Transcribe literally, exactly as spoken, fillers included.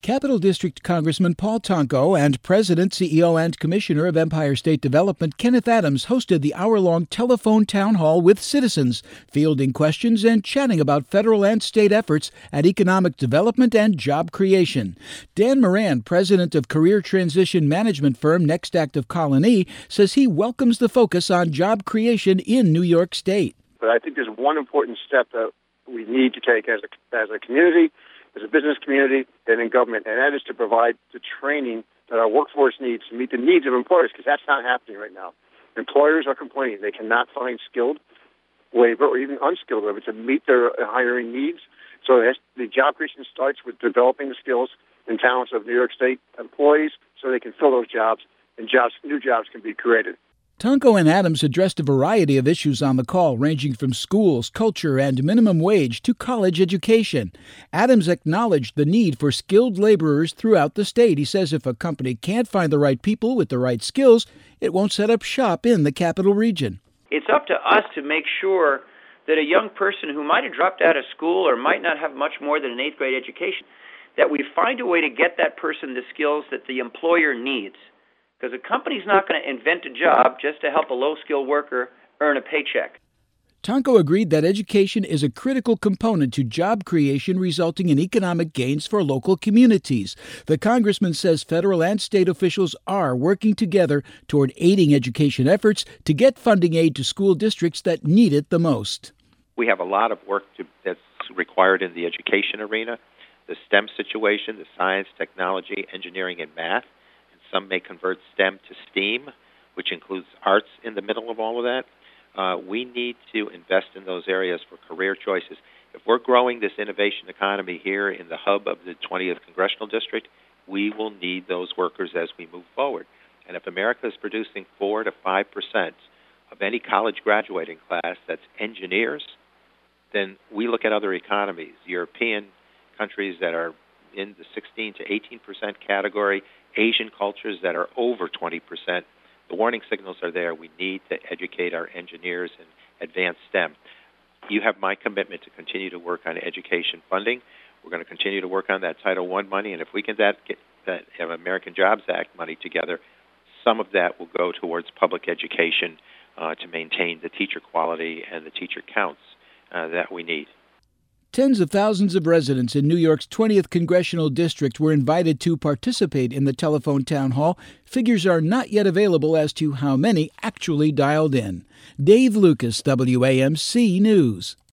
Capital District Congressman Paul Tonko and President, C E O, and Commissioner of Empire State Development Kenneth Adams hosted the hour-long telephone town hall with citizens, fielding questions and chatting about federal and state efforts at economic development and job creation. Dan Moran, president of career transition management firm Next Active Colony, says he welcomes the focus on job creation in New York State. But I think there's one important step that we need to take as a, as a community, as a business community, and in government, and that is to provide the training that our workforce needs to meet the needs of employers, because that's not happening right now. Employers are complaining they cannot find skilled labor or even unskilled labor to meet their hiring needs. So the job creation starts with developing the skills and talents of New York State employees so they can fill those jobs and jobs, new jobs can be created. Tonko and Adams addressed a variety of issues on the call, ranging from schools, culture, and minimum wage to college education. Adams acknowledged the need for skilled laborers throughout the state. He says if a company can't find the right people with the right skills, it won't set up shop in the capital region. It's up to us to make sure that a young person who might have dropped out of school or might not have much more than an eighth grade education, that we find a way to get that person the skills that the employer needs. Because a company's not going to invent a job just to help a low-skilled worker earn a paycheck. Tonko agreed that education is a critical component to job creation, resulting in economic gains for local communities. The congressman says federal and state officials are working together toward aiding education efforts to get funding aid to school districts that need it the most. We have a lot of work to, that's required in the education arena, the STEM situation, the science, technology, engineering, and math. Some may convert STEM to STEAM, which includes arts in the middle of all of that. Uh, we need to invest in those areas for career choices. If we're growing this innovation economy here in the hub of the twentieth Congressional District, we will need those workers as we move forward. And if America is producing four to five percent of any college graduating class that's engineers, then we look at other economies, European countries that are in the sixteen to eighteen percent category, Asian cultures that are over twenty percent. The warning signals are there. We need to educate our engineers and advance STEM. You have my commitment to continue to work on education funding. We're going to continue to work on that Title one money, and if we can that, get that American Jobs Act money together, some of that will go towards public education uh, to maintain the teacher quality and the teacher counts uh, that we need. Tens of thousands of residents in New York's twentieth Congressional District were invited to participate in the telephone town hall. Figures are not yet available as to how many actually dialed in. Dave Lucas, W A M C News.